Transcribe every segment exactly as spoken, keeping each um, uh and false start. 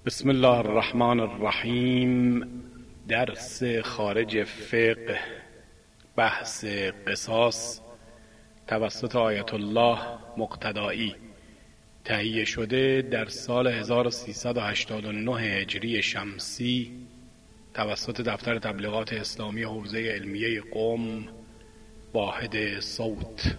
بسم الله الرحمن الرحیم. درس خارج فقه، بحث قصاص توسط آیت الله مقتدایی، تهیه شده در سال هزار و سیصد و هشتاد و نه هجری شمسی توسط دفتر تبلیغات اسلامی حوزه علمیه قم، واحد صوت.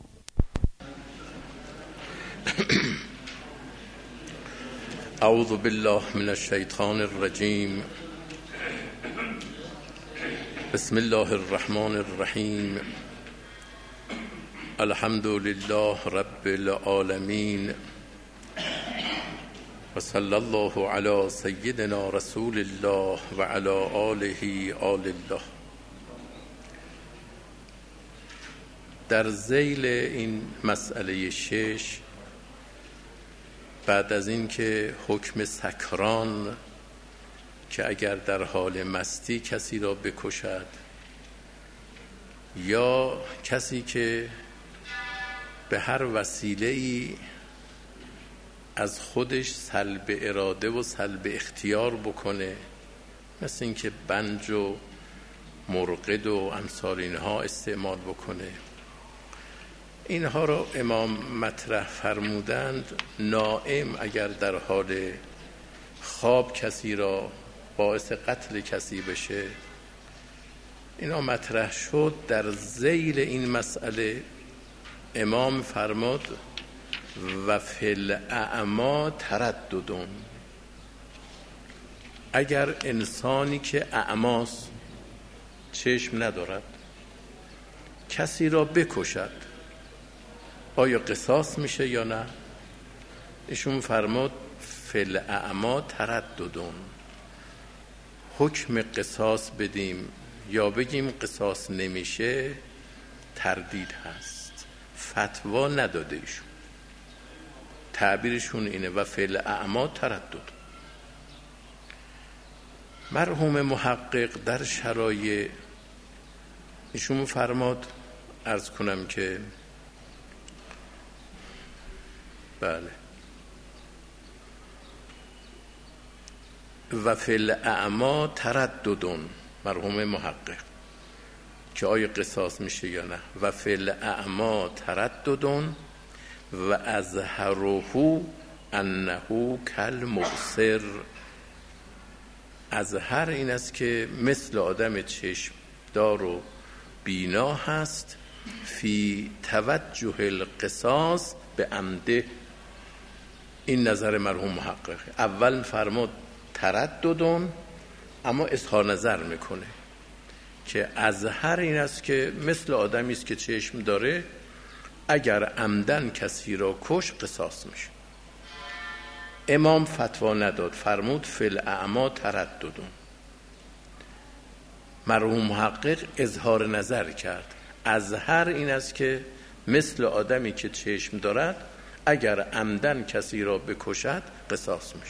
اعوذ بالله من الشیطان الرجیم. بسم الله الرحمن الرحیم. الحمد لله رب العالمین و صلی الله علی سیدنا رسول الله و علی آله آل الله. در ذیل این مسئله شش، بعد از این که حکم سکران که اگر در حال مستی کسی را بکشد یا کسی که به هر وسیله‌ای از خودش سلب اراده و سلب اختیار بکنه، مثل این که بنج و مرقد و امثال اینها استعمال بکنه، اینها را امام مطرح فرمودند. نائم اگر در حال خواب کسی را باعث قتل کسی بشه، اینا مطرح شد. در ذیل این مسئله امام فرمود و فی الاعمی ترددون. اگر انسانی که اعماست، چشم ندارد، کسی را بکشد، آیا قصاص میشه یا نه؟ ایشون فرمود فی الاعمی ترددون. حکم قصاص بدیم یا بگیم قصاص نمیشه، تردید هست. فتوا نداده ایشون، تعبیرشون اینه و فی الاعمی تردد. مرحوم محقق در شرایع ایشون فرمود، عرض کنم که بله و فی الاعمی ترددون، مرحوم محقق، که آیا قصاص میشه یا نه. و فی الاعمی ترددون و ازهره انه کالمبصر. ازهر این است که مثل آدم چشم دار و بینا هست. فی توجه القصاص به عمده. این نظر مرحوم محقق. اول فرمود ترددون، اما اظهار نظر میکنه که ازهر این است که مثل آدمی است که چشم داره، اگر عمدن کسی را کش قصاص میشه. امام فتوا نداد، فرمود فی الاعمی ترددون. مرحوم محقق اظهار نظر کرد، ازهر این است که مثل آدمی که چشم دارد، اگر عمدن کسی را بکشد قصاص میشه.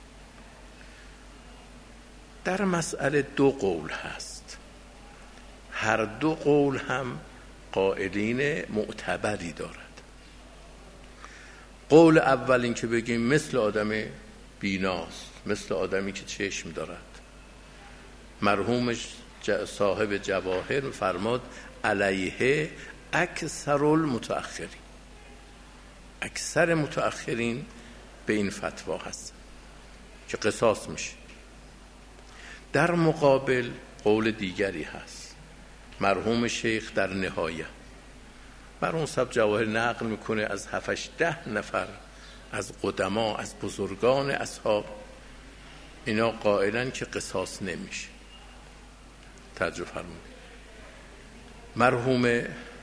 در مسئله دو قول هست، هر دو قول هم قائلین معتبری دارد. قول اول این که بگیم مثل آدم بیناست، مثل آدمی که چشم دارد. مرحومش صاحب جواهر فرماد علیه اکثر المتأخرین. اکثر متأخرین به این فتوا هست که قصاص میشه. در مقابل قول دیگری هست، مرحوم شیخ در نهایه مرحوم صاحب جواهر نقل میکنه از هفتش ده نفر از قدما، از بزرگان اصحاب، اینا قائلن که قصاص نمیشه. توجه فرمایید. مرحوم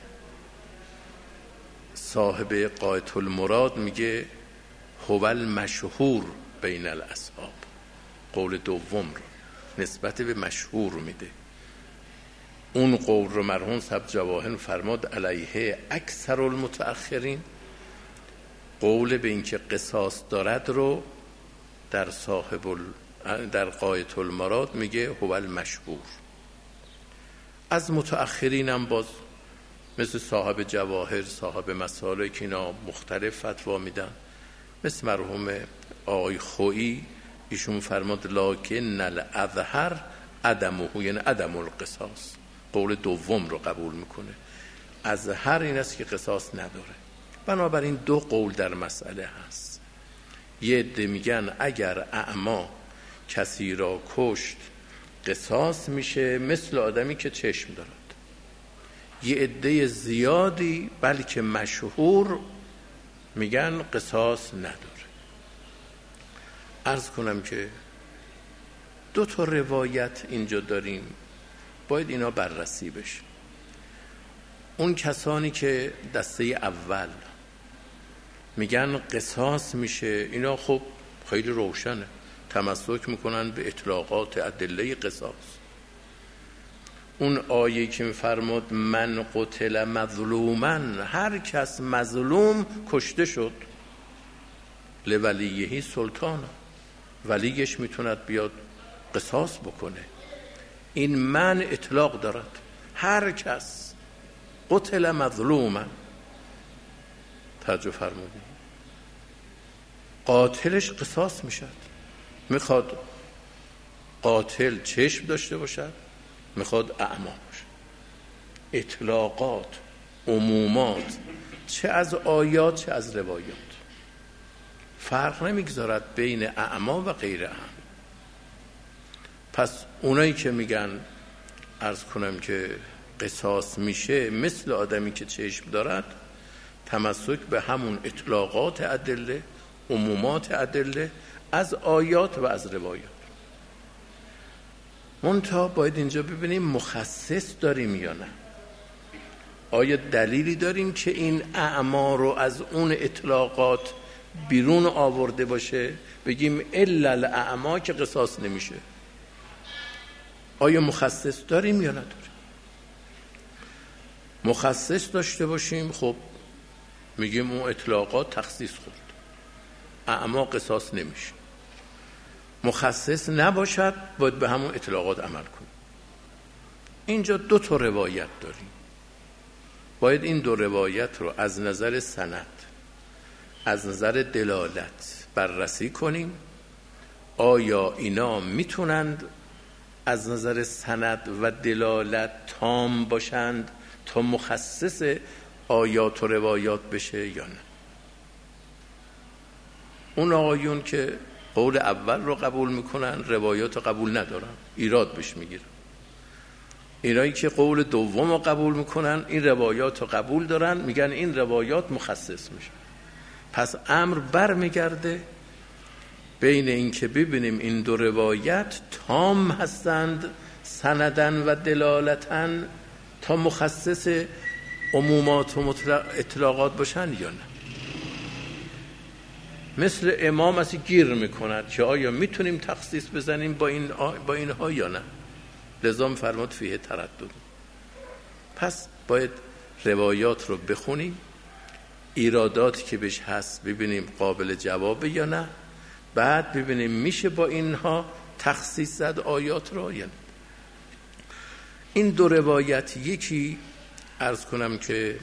صاحب غایة المراد میگه هو المشهور بین الاصحاب. قول دوم رو نسبت به مشهور میده. اون قول رو مرحوم صاحب جواهر فرماد علیه اکثر المتأخرین. قول به این که قصاص دارد رو در صاحب ال... در غایة المراد میگه هو المشهور. از متأخرین هم باز مثل صاحب جواهر، صاحب مسالک، اینا مختلف فتوا میدن. مثل مرحوم آقای خویی، ایشون فرماد لکن الاظهر عدمه، یعنی عدم القصاص، قول دوم رو قبول میکنه. اظهر این است که قصاص نداره. بنابراین دو قول در مسئله هست. یه عده میگن اگر اعما کسی را کشت قصاص میشه مثل آدمی که چشم دارد. یه عده زیادی بلکه مشهور میگن قصاص نداره. عرض کنم که دو تا روایت اینجا داریم، باید اینا بررسی بشه. اون کسانی که دسته اول میگن قصاص میشه، اینا خب خیلی روشنه، تمسک میکنن به اطلاقات ادله قصاص. اون آیه که میفرماد من قتل مظلومن، هر کس مظلوم کشته شد لولیهی سلطان، ولیش میتوند بیاد قصاص بکنه. این من اطلاق دارد، هر کس قتل مظلومن. توجه فرمودید، قاتلش قصاص میشد. میخواد قاتل چشم داشته باشد، میخواد اعما باشد. اطلاقات، عمومات، چه از آیات چه از روایات، فرق نمیگذارد بین اعما و غیر اعما. پس اونایی که میگن عرض کنم که قصاص میشه مثل آدمی که چشم دارد، تمسک به همون اطلاقات ادله، عمومات ادله از آیات و از روایات. منتها باید اینجا ببینیم مخصص داریم یا نه. آیا دلیلی داریم که این اعما رو از اون اطلاقات بیرون آورده باشه، بگیم الا الاعما که قصاص نمیشه؟ آیا مخصص داریم یا نداریم؟ مخصص داشته باشیم خب میگیم اون اطلاقات تخصیص خورد، اعما قصاص نمیشه. مخصص نباشد باید به همون اطلاقات عمل کنیم. اینجا دو تا روایت داریم، باید این دو روایت رو از نظر سند، از نظر دلالت بررسی کنیم. آیا اینا میتونند از نظر سند و دلالت تام باشند تا مخصص آیات و روایات بشه یا نه؟ اون آقایون که قول اول رو قبول میکنن روایات رو قبول ندارن، ایراد بهش میگیرن. اینایی که قول دوم رو قبول میکنن این روایات رو قبول دارن، میگن این روایات مخصص میشه. پس امر بر میگرده بین این که ببینیم این دو روایت تام هستند سندن و دلالتن تا مخصص عمومات و اطلاقات باشن یا نه. مثل امام اسی گیر میکند که آیا میتونیم تخصیص بزنیم با این با اینها یا نه. لذا فرمود فیه تردد. پس باید روایات رو بخونیم، ایراداتی که بهش هست ببینیم قابل جوابه یا نه، بعد ببینیم میشه با اینها تخصیص زد آیات رو یا نه. این دو روایت، یکی عرض کنم که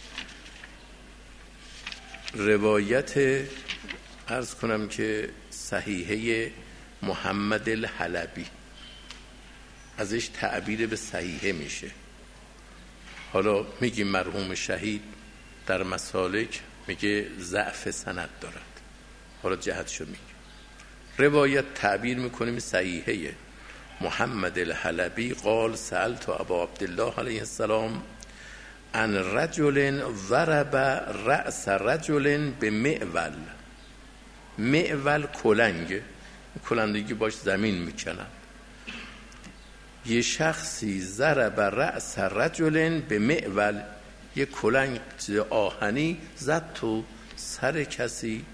روایت عرض کنم که صحیحه محمد الحلبی، ازش تعبیر به صحیحه میشه. حالا میگیم مرحوم شهید در مسالک میگه ضعف سند دارد، حالا جهتشو میگه. روایت تعبیر میکنیم صحیحه محمد الحلبی قال سألت ابا عبدالله علیه السلام عن رجل ضرب رأس رجل به معول. معول کلنگ، کلندگی باش زمین میکنن. یه شخصی ضرب رأس رجل به معول، یه کلنگ آهنی زد تو سر کسی،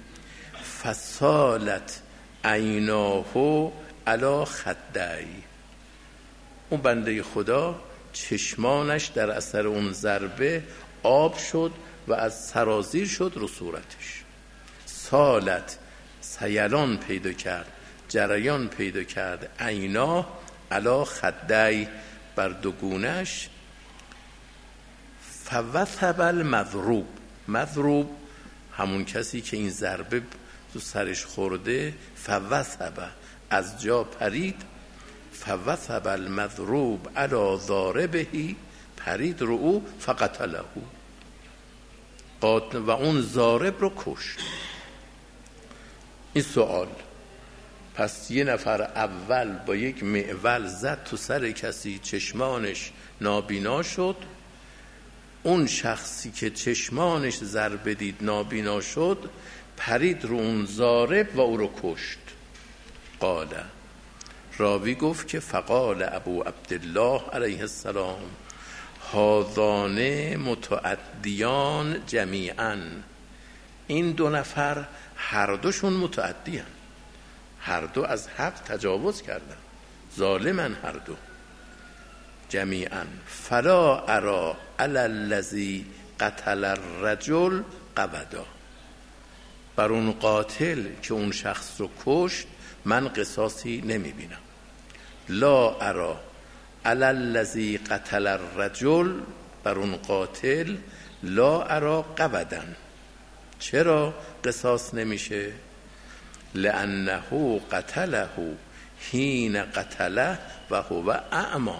فسالت عیناه علی خدای. اون بنده خدا چشمانش در اثر اون ضربه آب شد و از سرازیر شد رو صورتش. سالت سیلان پیدا کرد، جریان پیدا کرد، عینا علی خدای بر دو گونه‌اش. فوثب المضروب، مضروب همون کسی که این ضربه تو سرش خورده، فوثب از جا پرید، فوثب المضروب علی ضاربه، پرید رو او فقتله، و اون ضارب رو کشت. این سوال، پس یه نفر اول با یک معول زد تو سر کسی، چشمانش نابینا شد، اون شخصی که چشمانش ضربه دید نابینا شد، پرید رو اون ضارب و او رو کشت. قاله، راوی گفت که فقال ابو عبدالله علیه السلام هذان متعدیان جمیعا، این دو نفر هر دوشون متعدیان، هر دو از حق تجاوز کردن، ظالمن هر دو جمیعا. فلا ارا علی الذی قتل الرجل قبدا، بر اون قاتل که اون شخص رو کشت من قصاصی نمی بینم. لا ارا علی الذی قتل الرجل، بر اون قاتل لا ارا قبدا. چرا قصاص نمیشه؟ لانه قتله حین قتله و هو اعمی،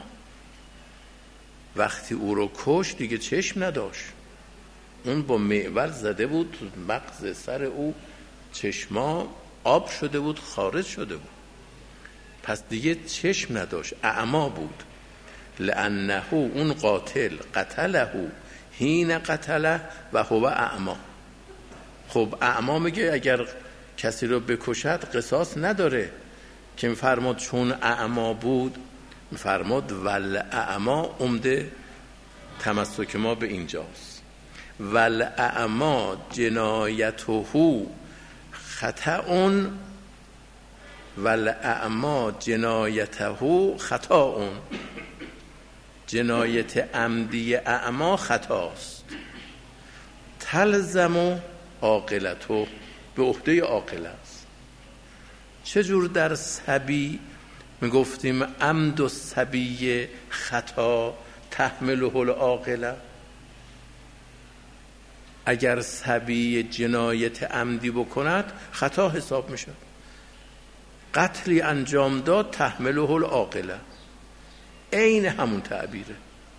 وقتی او رو کشت دیگه چشم نداشت، اون با معول زده بود تو مغز سر او، چشما آب شده بود، خارج شده بود، پس دیگه چشم نداشت، اعما بود. لانه اون قاتل قتله حین قتله و هو اعما. خب اعما میگه اگر کسی رو بکشد قصاص نداره، که میفرماد چون اعما بود، میفرماد ول اعما، عمده تمسک ما به اینجاست، ول اعما جنایته خطأ، ول اعما جنایته خطأ، جنایت عمدی اعما خطاست. تلزم عاقلته، به عهده عاقل است. چجور در صبی میگفتیم عمد الصبی خطا تحمله العاقله؟ اگر صبی جنایت عمدی بکند خطا حساب میشه، قتلی انجام داد تحمله العاقله، عین همون تعبیره.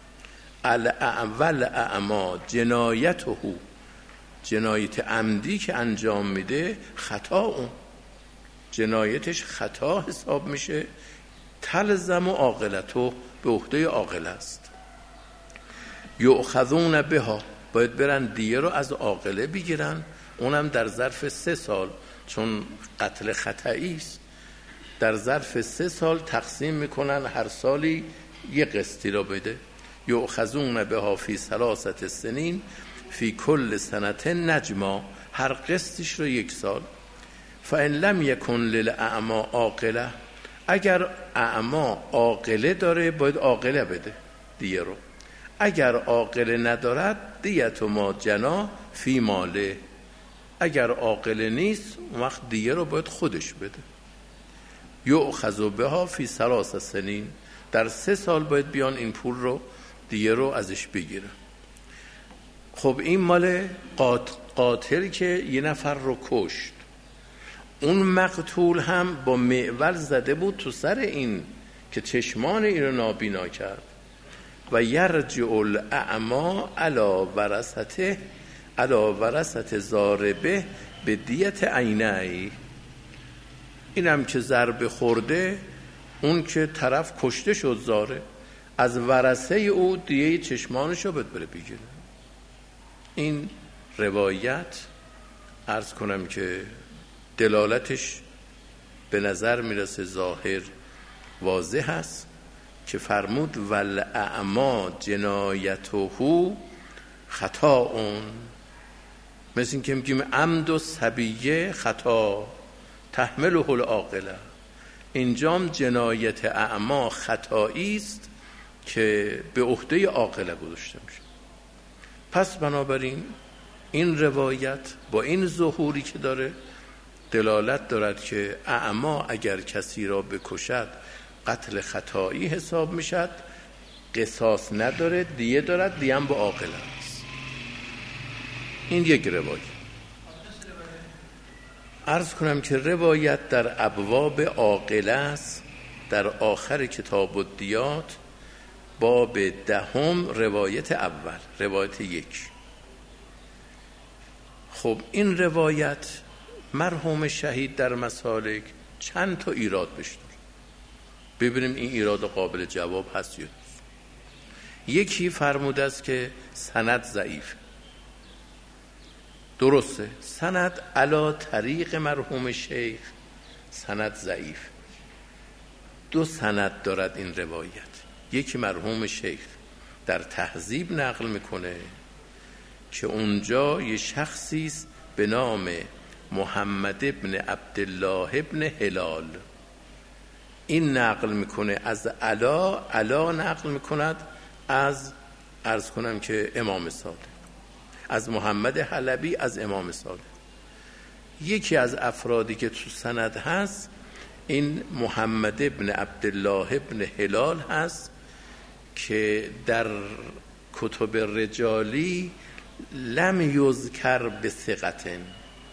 الاول اعما جنایته، جنایت عمدی که انجام میده خطا، اون جنایتش خطا حساب میشه. تلزم و عاقلته، به عهده عاقل است. یؤخذون بها، باید برن دیه رو از عاقله بگیرن، اونم در ظرف سه سال، چون قتل خطایی است، در ظرف سه سال تقسیم میکنن، هر سالی یه قسطی رو بده. یؤخذون بها فی ثلاثه سنین فی کل سنت نجما، هر قسطش رو یک سال. فان لم یکن للاعما عاقله، اگر اعما عاقله داره باید عاقله بده دیه رو، اگر عاقله ندارد دیت ما جنا فی ماله، اگر عاقله نیست اون وقت دیه رو باید خودش بده. یؤخذ بها فی ثلاث سنین، در سه سال باید بیان این پول رو، دیه رو ازش بگیره. خب این مال قاتل که یه نفر رو کشت، اون مقتول هم با معول زده بود تو سر این که چشمان این رو نابینا کرد. و یرجع الاعما علی ورثته، علی ورثت ضاربه به دیت عینی، اینم که ضربه خورده، اون که طرف کشته شد زاره، از ورثه او دیه چشمانشو بد بره بگیره. این روایت عرض کنم که دلالتش به نظر میرسه ظاهر واضح است که فرمود ول اعما جنایته خطا، اون مثل این که میگیم عمد و صبیه خطا تحمله العاقله، اینجام جنایت اعما خطایی است که به عهده عاقله گذاشته میشه. پس بنابراین این روایت با این ظهوری که داره دلالت دارد که اعما اگر کسی را بکشد قتل خطایی حساب میشد، قصاص نداره، دیه دارد، دیه هم با عاقله است. این یک روایت. عرض کنم که روایت در ابواب عاقله است، در آخر کتاب الدیات باب دهم روایت اول، روایت یک. خب این روایت مرحوم شهید در مسالک چند تا ایراد بشتر، ببینیم این ایراد قابل جواب هست یا نیست. یکی فرموده است که سند ضعیف. درسته، سند علا طریق مرحوم شیخ سند ضعیف. دو سند دارد این روایت. یکی مرحوم شیخ در تهذیب نقل میکنه که اونجا یه شخصی است به نام محمد ابن عبدالله ابن هلال، این نقل میکنه از علا، علا نقل میکند از عرض کنم که امام صادق، از محمد حلبی از امام صادق. یکی از افرادی که تو سند هست این محمد ابن عبدالله ابن هلال هست که در کتب رجالی لم یذکر به ثقتن،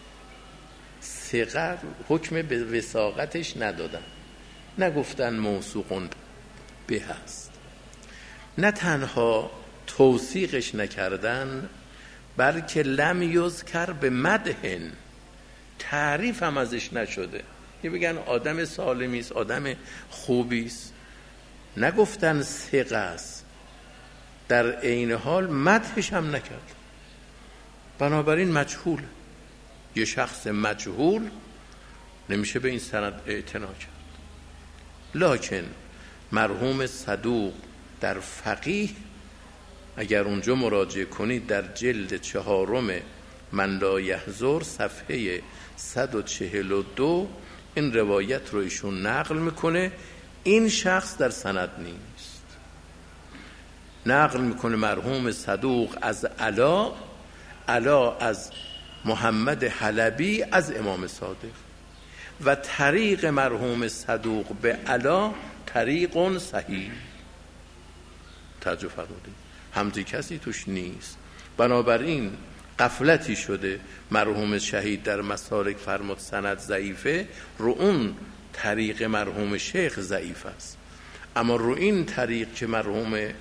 ثقت حکم به وثاقتش ندادن، نگفتن موثوقون به هست. نه تنها توثیقش نکردن بلکه لم یذکر به مدحن، تعریف هم ازش نشده، یه بگن آدم سالمی است، آدم خوبی است، نگفتن ثقه است، در عین حال مدحش هم نکرد. بنابراین مجهول، یه شخص مجهول نمیشه به این سند اعتنا کرد. لکن مرحوم صدوق در فقیه اگر اونجا مراجعه کنید در جلد چهارم من لا یحضر صفحه صد و چهل و دو این روایت رو ایشون نقل میکنه. این شخص در سند نیست، نقل میکنه مرحوم صدوق از علا، علا از محمد حلبی از امام صادق، و طریق مرحوم صدوق به علا طریق صحیح. توجه فرمودید، همزی کسی توش نیست. بنابراین غفلتی شده، مرحوم شهید در مسالک فرمود سند ضعیفه، رو اون طریق مرحوم شیخ ضعیف است، اما رو این طریق که مرحوم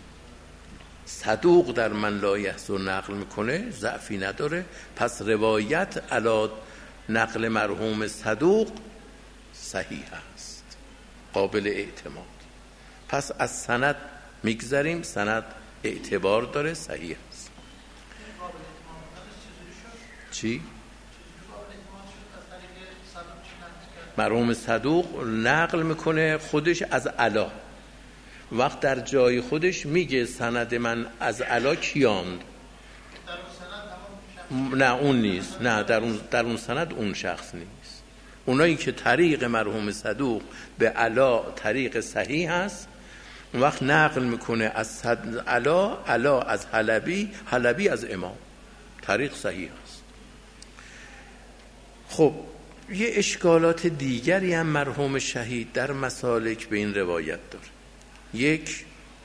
صدوق در من لا یحضر نقل میکنه ضعفی نداره. پس روایت علی نقل مرحوم صدوق صحیح است، قابل اعتماد. پس از سند میگذریم، سند اعتبار داره، صحیح است. چی؟ مرحوم صدوق نقل میکنه خودش از علا، وقت در جای خودش میگه سند من از علا کیاند؟ نه اون نیست، نه در اون, در اون سند اون شخص نیست. اونایی که طریق مرحوم صدوق به علا طریق صحیح هست، اون وقت نقل میکنه از علا، علا از حلبی، حلبی از امام، طریق صحیح هست. خب یه اشکالات دیگری هم مرحوم شهید در مسالک به این روایت داره. یک،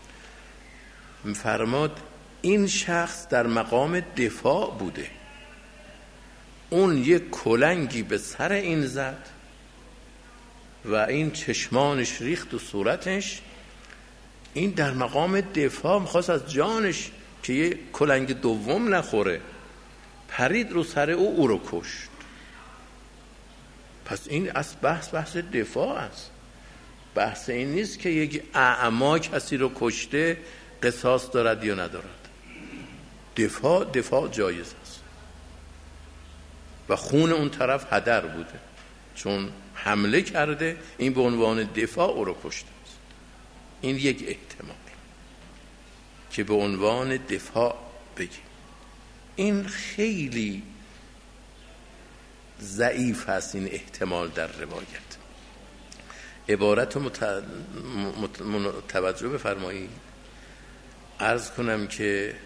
فرماد این شخص در مقام دفاع بوده، اون یک کلنگی به سر این زد و این چشمانش ریخت و صورتش، این در مقام دفاع میخواست از جانش که یک کلنگ دوم نخوره، پرید رو سر او، او رو کشت. پس این از بحث بحث دفاع است، بحث این نیست که یک اعما کسی رو کشته قصاص دارد یا ندارد. دفاع دفاع جایز است و خون اون طرف هدر بوده، چون حمله کرده، این به عنوان دفاع او رو کشته است. این یک احتمال که به عنوان دفاع بگیم. این خیلی ضعیف هست این احتمال در روایت. عبارت مت... مت... مت... توجه بفرمایید. عرض کنم که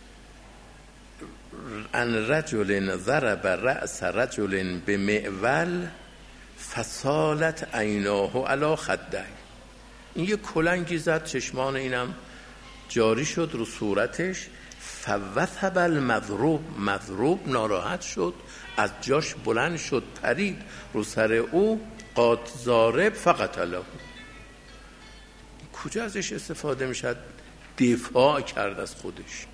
ان رجل ضرب رأس رجل بمعول فسالت عیناه علی خدی، این یه کلنگی زد، چشمان اینم جاری شد رو صورتش، فوثب المضروب، مضروب ناراحت شد، از جاش بلند شد، پرید رو سر او، قات ضارب فقتله. کجا ازش استفاده میشد؟ دفاع کرد از خودش.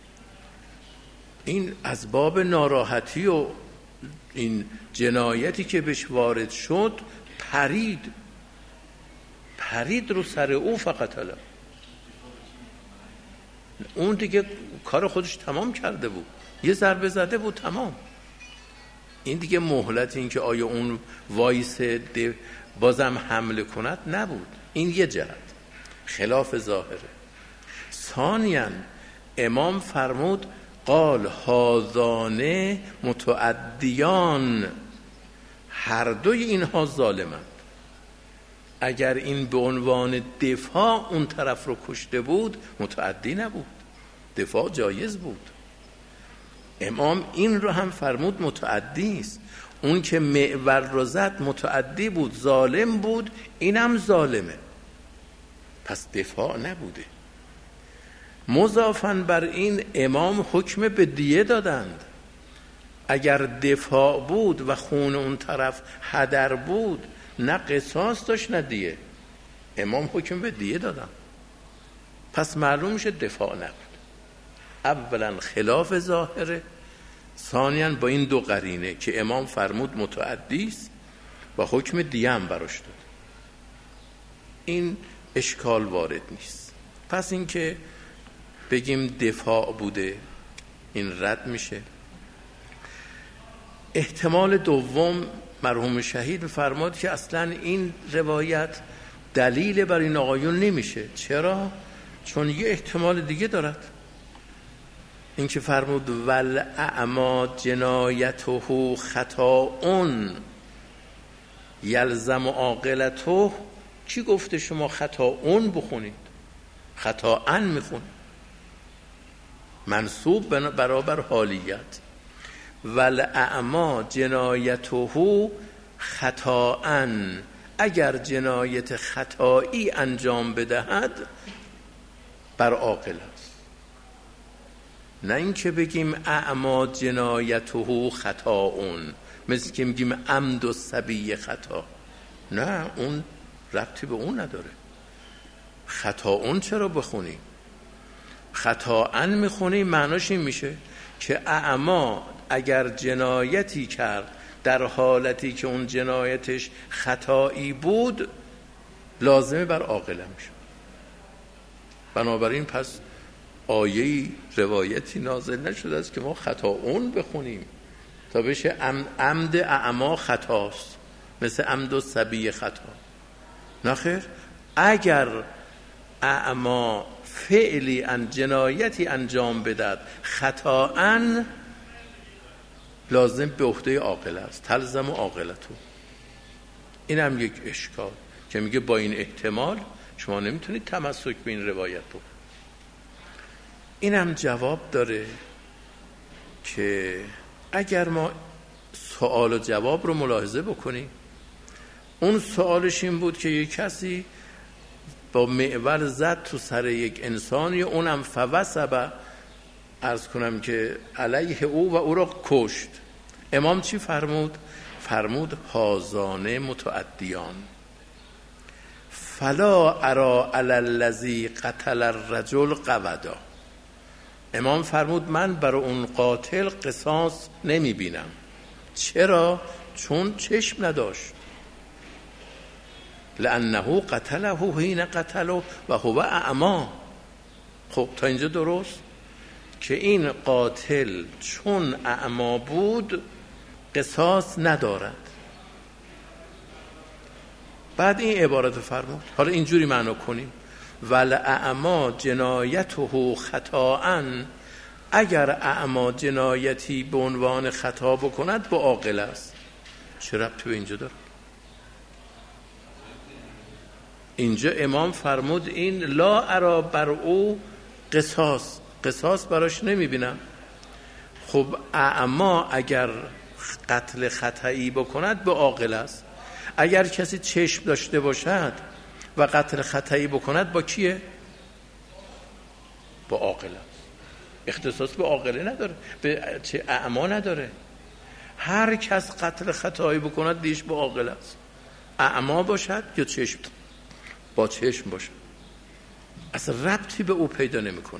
این از باب ناراحتی و این جنایتی که بهش وارد شد، پرید پرید رو سر او فقتله. اون دیگه کار خودش تمام کرده بود، یه ضربه زده بود تمام. این دیگه مهلت این که آیا اون وایس بازم حمله کند نبود. این یه جهت خلاف ظاهره. ثانیاً امام فرمود قال هذان متعدیان، هر دوی اینها ظالمند. اگر این به عنوان دفاع اون طرف رو کشته بود متعدی نبود، دفاع جایز بود. امام این رو هم فرمود متعدی است. اون که معور رو زد متعدی بود، ظالم بود، اینم ظالمه، پس دفاع نبوده. مضافاً بر این امام حکم به دیه دادند. اگر دفاع بود و خون اون طرف هدر بود، نه قصاص داشت نه دیه. امام حکم به دیه دادن، پس معلوم میشه دفاع نبود. اولا خلاف ظاهره، ثانیاً با این دو قرینه که امام فرمود متعدی است و حکم دیه هم براش داد، این اشکال وارد نیست. پس این که بگیم دفاع بوده این رد میشه. احتمال دوم مرحوم شهید فرمود که اصلا این روایت دلیل بر این آقایون نمیشه. چرا؟ چون یه احتمال دیگه دارد، این که فرمود والاعمی جنایته خطاون یلزم عاقلته. کی گفته شما خطاون بخونید؟ خطاان میخونید، منصوب برابر حالیت. والاعمی جنایته خطاان، اگر جنایت خطایی انجام بدهد بر عاقل است. نه این که بگیم اعمی جنایته خطاون، مثل که میگیم عمد و صبی خطا، نه اون ربطی به اون نداره. خطاون چرا بخونیم؟ خطاان میخونیم معناش این میشه که اعمی اگر جنایتی کرد در حالتی که اون جنایتش خطایی بود، لازمه بر عاقله میشه. بنابراین پس آیه روایتی نازل نشده است که ما خطاون بخونیم تا بشه عمد اعمی خطاست، مثل عمد و صبی خطا. نخیر، اگر اعمی فعلی ان جنایتی انجام بدهد خطااً، لازم به عهده عاقل است، تلزم عاقلتو. این هم یک اشکال که میگه با این احتمال شما نمیتونید تمسک به این روایت رو. این هم جواب داره که اگر ما سوال و جواب رو ملاحظه بکنیم، اون سوالش این بود که یک کسی با معول زد تو سر یک انسانی، اونم فوثب، عرض کنم که علیه او و او را کشت. امام چی فرمود؟ فرمود هازانه متعدیان، فلا ارا علی الذی قتل الرجل قودا. امام فرمود من برای اون قاتل قصاص نمی بینم. چرا؟ چون چشم نداشت. لانه قتله حین قتله و هو اعمی. خب تا اینجا درست که این قاتل چون اعمی بود قصاص ندارد. بعد این عبارت فرمود، حالا اینجوری معنا کنیم والاعمی جنایته خطاء، اگر اعمی جنایتی به عنوان خطا بکند با عاقل است. چه ربطی به اینجا داره؟ اینجا امام فرمود این لا ارا بر او قصاص، قصاص براش نمیبینم. خب اعمی اگر قتل خطایی بکند به عاقل است. اگر کسی چشم داشته باشد و قتل خطایی بکند با کیه؟ با عاقل است. اختصاص به عاقله نداره، به چه اعما نداره. هر کس قتل خطایی بکند دیش به عاقل است، اعما باشد یا چشم با چشم باشد، اصلا ربطی به او پیدا نمی کند.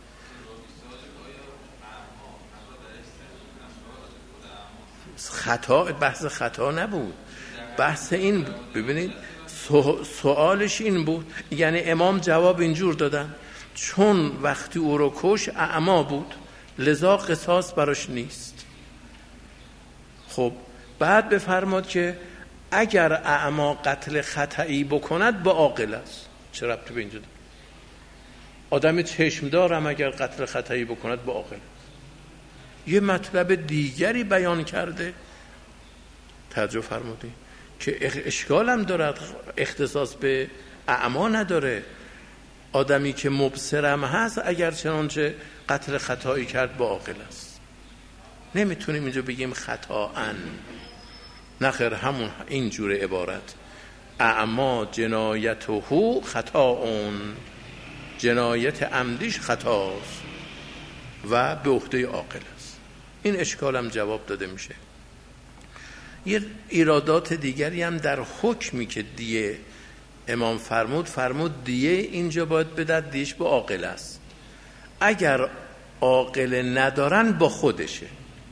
خطا بحث خطا نبود، بحث این ببینید سوالش این بود، یعنی امام جواب اینجور دادن چون وقتی او رو کش اعما بود لذا قصاص براش نیست. خب بعد بفرماد که اگر اعما قتل خطایی بکند با عاقل است. چه ربطی به اینجا داره؟ آدم چشم دارم اگر قتل خطایی بکند با عاقل است. یه مطلب دیگری بیان کرده، توجه فرمودی که اشکال هم دارد، اختصاص به اعما نداره. آدمی که مبصرم هست اگر چنانچه قتل خطایی کرد با عاقل است. نمیتونیم اینجا بگیم خطاً، نخیر همون اینجور عبارت اعما جنایته خطاون، جنایت عمدیش خطاست و به عهده عاقل است. این اشکال هم جواب داده میشه. یه ایرادات دیگری هم در حکمی که دیه امام فرمود فرمود دیه اینجا باید بدد دیش با عاقل است. اگر عاقل ندارن با خودشه.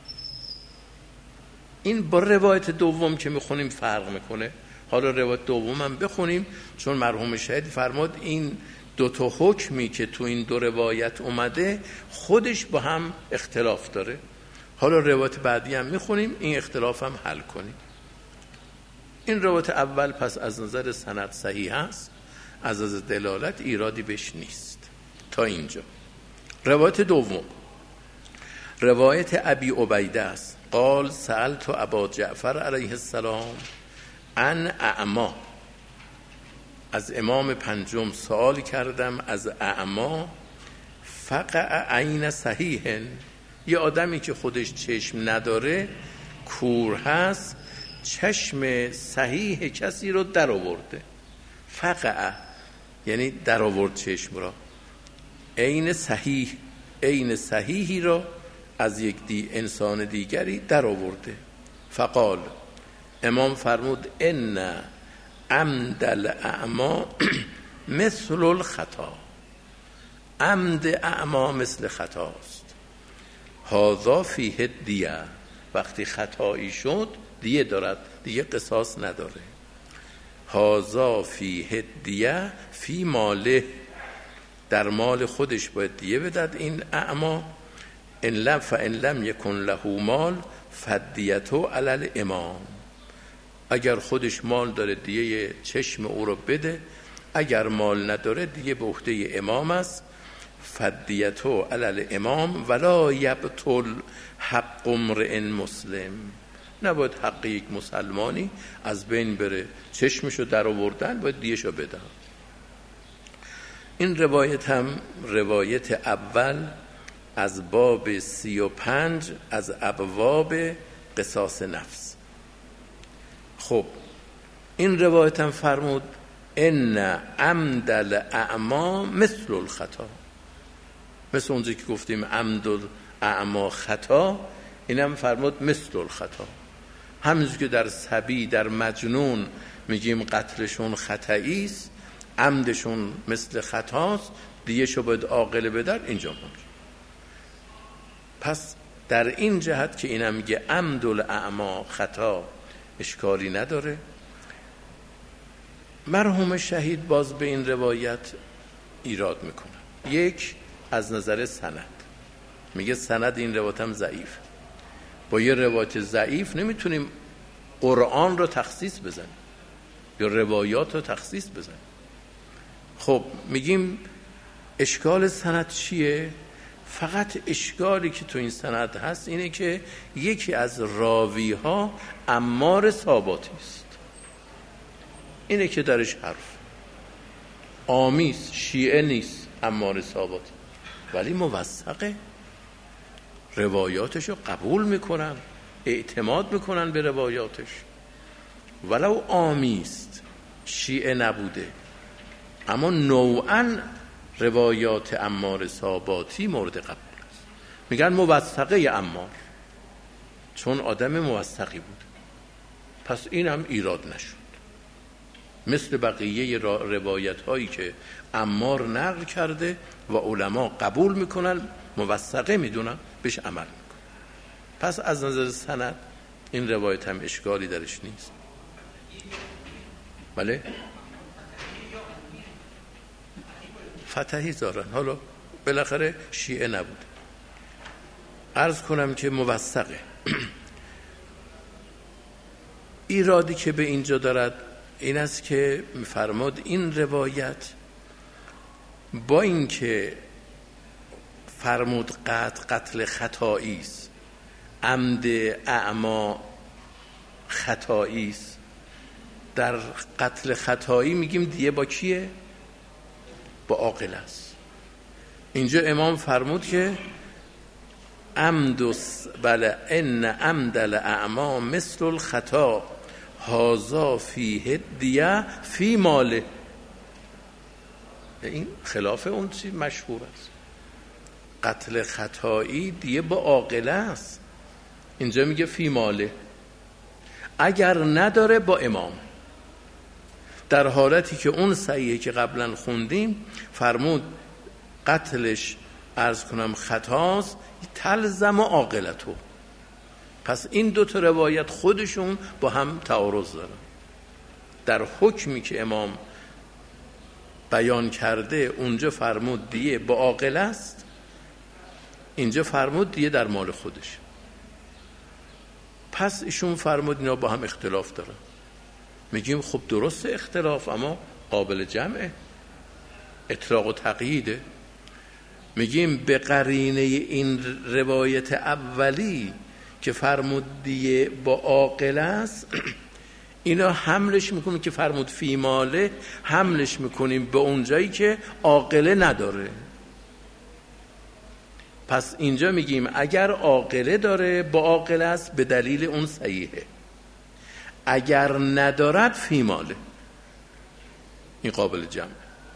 این با روایت دوم که میخونیم فرق میکنه. حالا روایت دوم هم بخونیم چون مرحوم شهید فرمود این دو تا حکمی که تو این دو روایت اومده خودش با هم اختلاف داره. حالا روایت بعدی هم میخونیم این اختلاف هم حل کنیم. این روایت اول پس از نظر سند صحیح است، از از دلالت ایرادی بهش نیست تا اینجا. روایت دوم روایت ابی عبیده است. قال سألت ابا جعفر علیه السلام عن اعما، از امام پنجم سوال کردم از اعما. فقع عین صحیح، یه آدمی که خودش چشم نداره کور هست چشم صحیح کسی رو در آورده. فقع یعنی در آورد چشم را، عین صحیح عین صحیحی را از یک دی انسان دیگری در آورده. فقال امام فرمود ان عمد الاعما مثل الخطا، عمد اعما مثل خطاست. هذا فیه دیه، وقتی خطایی شد دیه دارد، دیگه قصاص نداره. هذا فیه دیه فی ماله، در مال خودش باید دیه بدد این اعما. ان لم فان لم یکن له مال فدیته علی الامام، اگر خودش مال داره دیه چشم او رو بده، اگر مال نداره دیگه به عهده امام است. فدیته علی الامام ولا یبطل حق امرئ مسلم، نباید حق یک مسلمانی از بین بره. چشمشو در آوردن باید دیهشو بدن. این روایت هم روایت اول از باب سی و پنج از ابواب قصاص نفس. خب این روایت هم فرمود ان عمد الاعما مثل الخطا، مثل اونجا که گفتیم عمد الاعما خطا، این هم فرمود مثل الخطا. همینجور که در صبی در مجنون میگیم قتلشون خطایی است، عمدشون مثل خطاست، دیگه باید عاقل بدر، اینجا مونده. پس در این جهت که اینم میگه عمد الاعما خطا اشکالی نداره. مرحوم شهید باز به این روایت ایراد میکنه. یک از نظر سند میگه سند این روایت هم ضعیف، با یه روایت ضعیف نمیتونیم قرآن رو تخصیص بزنیم یا روایات رو تخصیص بزنیم. خب میگیم اشکال سند چیه؟ فقط اشکالی که تو این سند هست اینه که یکی از راوی ها عمار ثابتی است، اینه که درش حرف آمیز شیعه نیست عمار ثابتی، ولی موثقه، روایاتشو قبول میکنن، اعتماد میکنن به روایاتش، ولو آمیست شیعه نبوده، اما نوعاً روایات عمار ثابتی مورد قبول است. میگن موثقه عمار، چون آدم موثقی بود. پس این هم ایراد نشد. مثل بقیه روایت هایی که عمار نقل کرده و علما قبول میکنن، موثقه میدونن، بهش عمل میکنن. پس از نظر سند این روایت هم اشکالی درش نیست. بله فتحی دارن، حالا بالاخره شیعه نبود. عرض کنم که موثقه. ایرادی که به اینجا دارد این است که فرماد این روایت با اینکه فرمود قتل قتل خطایی است، عمد اعما خطایی است، در قتل خطایی میگیم دیگه با کیه؟ با عاقل است. اینجا امام فرمود که عمد بله ان عمد الاعما مثل الخطا هذا فیه دیه فی ماله. این خلاف اون چیز مشهور است. قتل خطایی دیگه با عاقل است، اینجا میگه فی ماله. اگر نداره با امام، در حالتی که اون صحیحه که قبلا خوندیم فرمود قتلش عرض کنم خطاست تلزم عاقلتو. پس این دو تا روایت خودشون با هم تعارض دارن. در حکمی که امام بیان کرده اونجا فرمود دیه با عاقل است، اینجا فرمود دیه در مال خودش. پس ایشون فرمود اینا با هم اختلاف دارن. میگیم خب درست اختلاف اما قابل جمعه، اطلاق و تقییده. میگیم به قرینه این روایت اولی که فرمود دیه با عاقل است، اینا حملش میکنیم که فرمود فی ماله، حملش میکنیم به اونجایی که عاقله نداره. پس اینجا میگیم اگر عاقله داره با عاقل است به دلیل اون صحیحه، اگر ندارد فی ماله. این قابل جمع.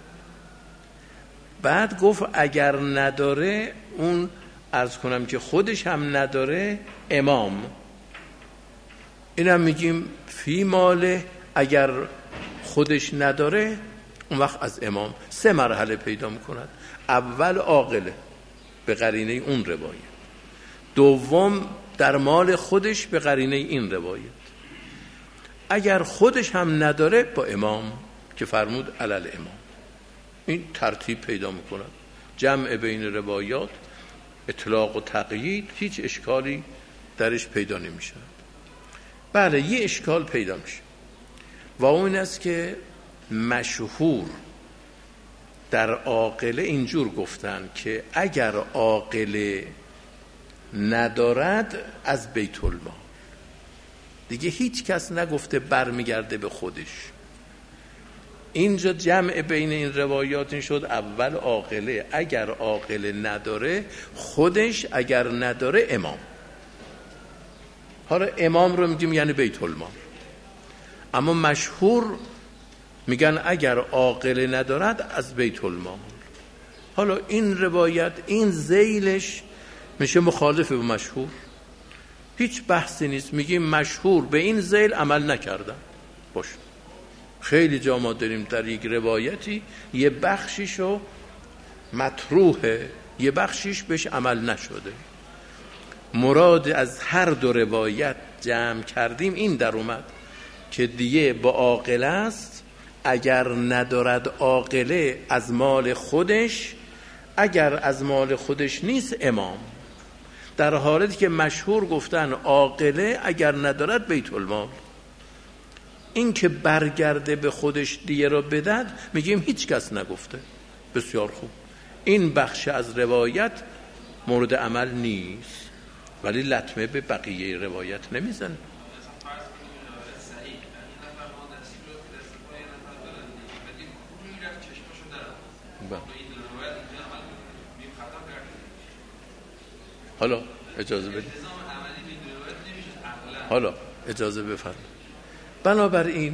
بعد گفت اگر نداره، اون عرض کنم که خودش هم نداره، امام. اینم میگیم فی ماله، اگر خودش نداره اون وقت از امام. سه مرحله پیدا میکند. اول عاقله به قرینه اون روایت، دوم در مال خودش به قرینه این روایت، اگر خودش هم نداره با امام که فرمود علل امام. این ترتیب پیدا میکند. جمع بین روایات، اطلاق و تقیید، هیچ اشکالی درش پیدا نمیشه. بله یه اشکال پیدا میشه و اون است که مشهور در عاقله اینجور گفتن که اگر عاقله ندارد از بیت المال. دیگه هیچ کس نگفته برمیگرده به خودش. اینجا جمع بین این روایات این شد اول عاقله، اگر عاقله نداره خودش، اگر نداره امام. حالا امام رو میگیم یعنی بیت المال، اما مشهور میگن اگر عاقله ندارد از بیت المال. حالا این روایت این ذیلش میشه مخالف به مشهور، هیچ بحثی نیست. میگیم مشهور به این ذیل عمل نکردن. باشه، خیلی جا ما داریم در یک روایتی یه بخشیشو مطروحه، یه بخشیش بهش عمل نشده. مراد از هر دو روایت جمع کردیم این در اومد که دیگه با عاقله است، اگر ندارد عاقله از مال خودش، اگر از مال خودش نیست امام. در حالتی که مشهور گفتن عاقله اگر ندارد بیت المال. این که برگرده به خودش دیگه را بدد میگیم هیچ کس نگفته. بسیار خوب، این بخش از روایت مورد عمل نیست، ولی لطمه به بقیه روایت نمیزنه. حالا اجازه بدید، حالا اجازه بفرمایید. بنابراین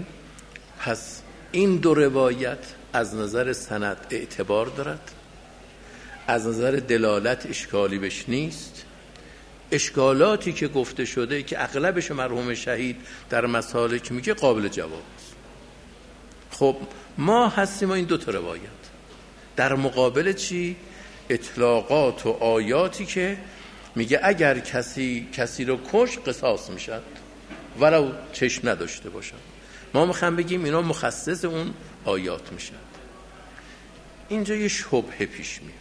پس این دو روایت از نظر سند اعتبار دارد، از نظر دلالت اشکالی بش نیست. اشکالاتی که گفته شده که اغلبش مرحوم شهید در مسالک میگه قابل جواب است. خب ما هستیم این دو تا روایت، در مقابل چی؟ اطلاقات و آیاتی که میگه اگر کسی کسی رو کش قصاص میشد ولو چشم نداشته باشد. ما میخوام بگیم اینا مخصص اون آیات میشن. اینجا یه شبهه پیش میاد.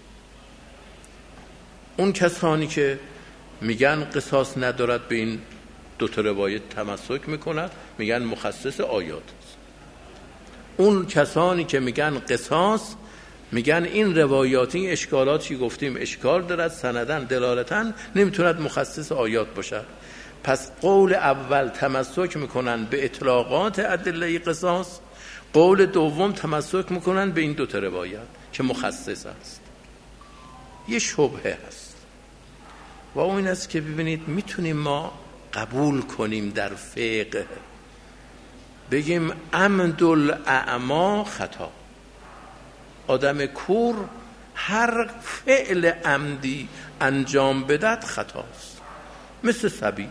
اون کسانی که میگن قصاص ندارد به این دو تا روایت تمسک میکنند، میگن مخصص آیات است. اون کسانی که میگن قصاص، میگن این روایات، این اشکالاتی گفتیم اشکال دارد، سندن دلالتن نمیتوند مخصص آیات باشد. پس قول اول تمسک میکنن به اطلاقات ادله قصاص، قول دوم تمسک میکنن به این دو تا روایت که مخصص است. یه شبهه هست و اون این است که ببینید میتونیم ما قبول کنیم در فقه بگیم عمد الاعما خطا، آدم کور هر فعل عمدی انجام بدهد خطاست. مثل صبی،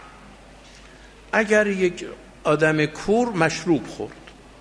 اگر یک آدم کور مشروب خورد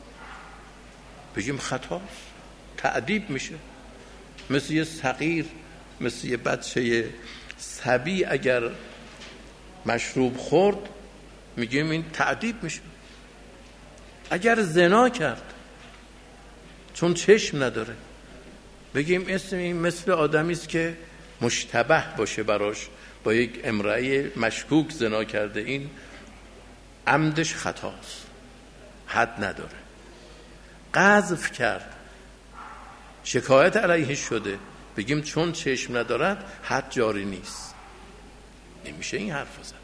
بگیم خطاست، تعدیب میشه. مثل یه صغیر، مثل یه بچه صبی اگر مشروب خورد میگیم این تعدیب میشه. اگر زنا کرد چون چشم نداره بگیم اسم این مثل آدمی است که مشتبه باشه براش با یک امرأه مشکوک زنا کرده، این عمدش خطاست، حد نداره. قذف کرد شکایت علیه شده بگیم چون چشم ندارد حد جاری نیست. نمیشه این حرف زد.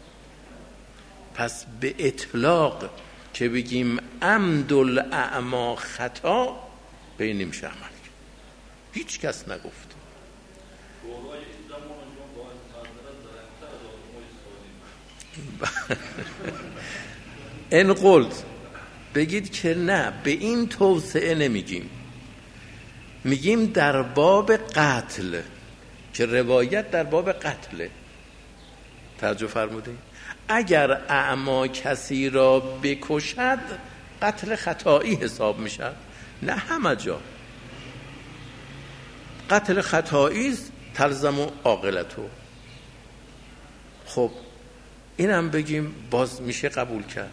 پس به اطلاق که بگیم عمد الاعما خطا به این نمیشه عمل کرد. هیچ کس نگفت. این قلت بگید که نه، به این توسعه نمیگیم، میگیم در باب قتل که روایت در باب قتله. توجه فرمودید؟ اگر اعما کسی را بکشد قتل خطایی حساب میشد، نه همه جا. قتل خطایی است تلزم و عاقلتو. خب اینم بگیم باز میشه قبول کرد.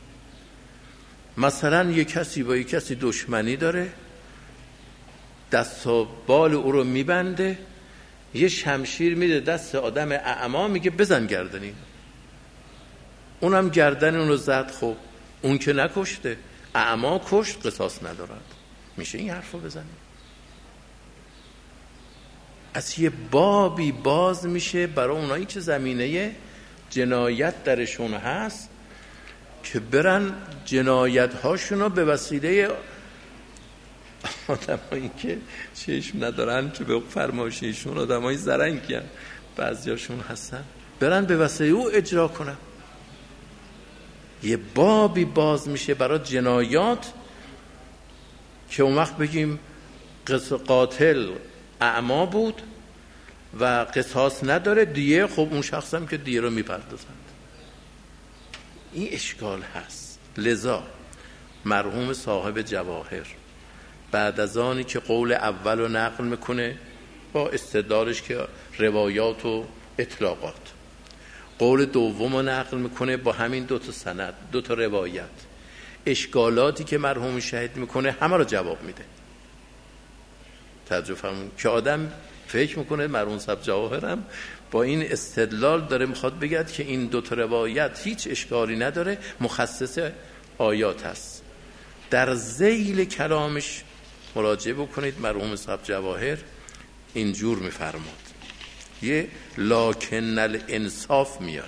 مثلا یک کسی با یک کسی دشمنی داره، دست و بال او رو میبنده، یه شمشیر میده دست آدم اعما، میگه بزن گردنی، اونم گردن اون رو زد. خب اون که نکشته، اعما کشت، قصاص ندارد. میشه این حرف رو بزنیم؟ از یه بابی باز میشه برای اونایی که زمینه جنایت درشون هست که برن جنایت هاشون رو به وسیله آدمایی که چشم ندارن، که به فرمایششون آدمای زرنگی هستن، بعضیاشون هستن، برن به وسیله او اجرا کنن. یه بابی باز میشه برای جنایات که اون وقت بگیم قاتل اعما بود و قصاص نداره، دیگه خب اون شخص هم که دیگه رو میپردازند. این اشکال هست. لذا مرحوم صاحب جواهر بعد از آنی که قول اول رو نقل میکنه با استدلالش که روایات و اطلاقات، قول دوم رو نقل میکنه با همین دو تا سند، دو تا روایت، اشکالاتی که مرحوم شهید میکنه همه رو جواب میده. توجه فرمون که آدم فکر میکنه مرحوم صاحب جواهرم با این استدلال داره میخواد بگد که این دو تا روایت هیچ اشکالی نداره، مخصص آیات هست. در ذیل کلامش مراجعه بکنید، مرحوم صاحب جواهر اینجور میفرماد، یه لکن الانصاف میار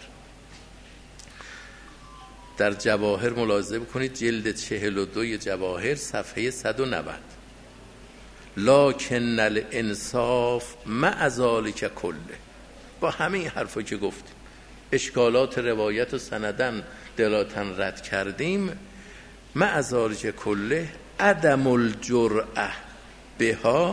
در جواهر. ملاحظه بکنید جلد چهل و دو جواهر صفحه صد و نود. لکن الانصاف مع ذلک کله، با همین حرفا که گفتیم اشکالات روایت و سندن دلاتن رد کردیم، مع ذلک کله عدم الجرأه بها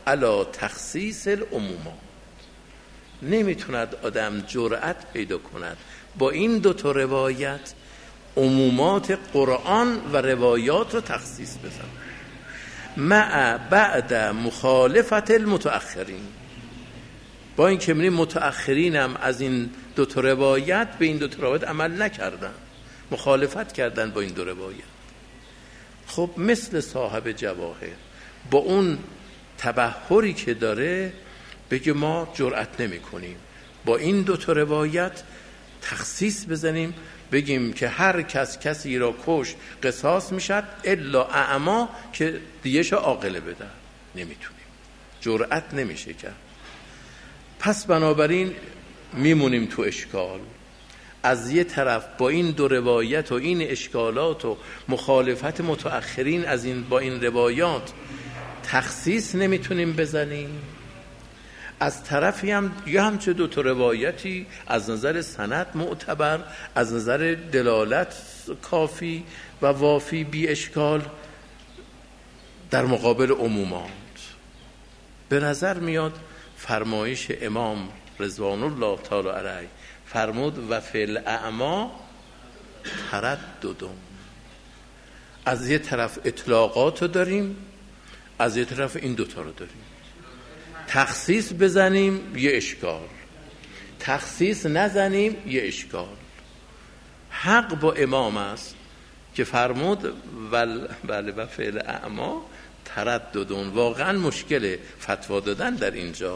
علی تخصیص العمومات. نمیتوند آدم جرأت پیدا کند با این دو تا روایت عمومات قرآن و روایات رو تخصیص بزن. مع بعد مخالفت المتأخرین، با این که می‌بینیم متأخرین هم از این دو تا روایت به این دو تا روایت عمل نکردن، مخالفت کردن با این دو روایت. خب مثل صاحب جواهر با اون تبحری که داره بگه ما جرأت نمی کنیم با این دو تا روایت تخصیص بزنیم، بگیم که هر کس کسی را کش قصاص میشد الا اعما که دیگه‌شو عاقله بده. نمیتونیم، جرأت نمیشه کرد. پس بنابراین میمونیم تو اشکال. از یه طرف با این دو روایت و این اشکالات و مخالفت متأخرین از این با این روایات تخصیص نمیتونیم بزنیم، از طرفی هم یه همچه دو تا روایتی از نظر سند معتبر، از نظر دلالت کافی و وافی بی اشکال در مقابل عمومات. به نظر میاد فرمایش امام رضوان الله تعالی علیه فرمود و فی الاعما ترددون. از یه طرف اطلاقات رو داریم، از یه طرف این دوتا رو داریم. تخصیص بزنیم یه اشکال، تخصیص نزنیم یه اشکال. حق با امام است که فرمود ول بله و فعل اعما ترددون. واقعا مشکل فتوا دادن در اینجا.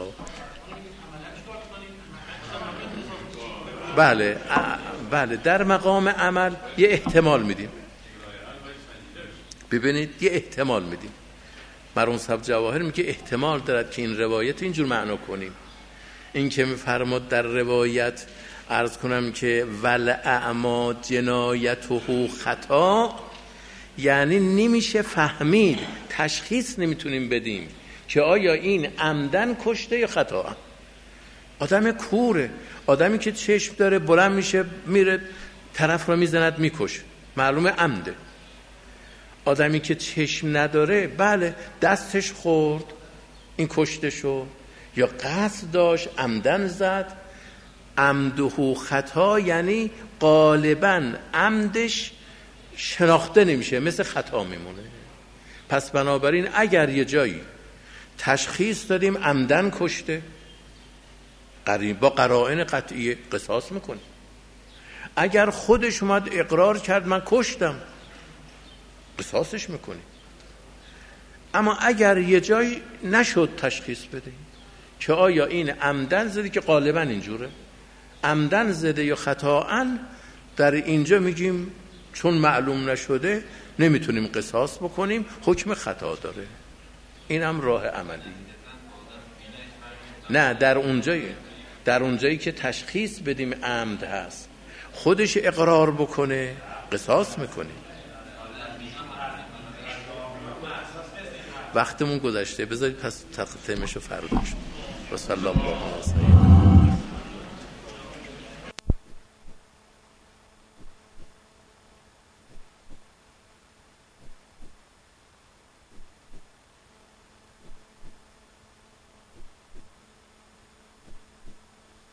بله بله در مقام عمل یه احتمال میدیم. ببینید یه احتمال میدیم. مرحوم صاحب جواهر میگه احتمال دارد که این روایت اینجور معنا کنیم. این که میفرماد در روایت عرض کنم که ول اعما جنایته خطا، یعنی نمیشه فهمید، تشخیص نمیتونیم بدیم که آیا این عمدن کشته یا خطا. آدم کوره، آدمی که چشم داره بلند میشه میره طرف رو میزند میکشه، معلومه عمده. آدمی که چشم نداره بله دستش خورد این کشته شد، یا قصد داشت عمدن زد. عمده خطا یعنی غالبا عمدش شناخته نمیشه، مثل خطا میمونه. پس بنابراین اگر یه جایی تشخیص دادیم عمدن کشته، با قرائن قطعی قصاص میکنیم. اگر خودش اومد اقرار کرد من کشتم، قصاصش میکنیم. اما اگر یه جایی نشد تشخیص بدیم که آیا این عمدن زده، که غالبا اینجوره، عمدن زده یا خطااً، در اینجا میگیم چون معلوم نشده نمیتونیم قصاص بکنیم، حکم خطا داره. اینم راه عملی. نه در اونجایی در اونجایی که تشخیص بدیم عمد هست، خودش اقرار بکنه قصاص میکنیم. وقتمون گذشته، بذارید پس تختمشو فردا شد. و صلی الله علیه و سلم.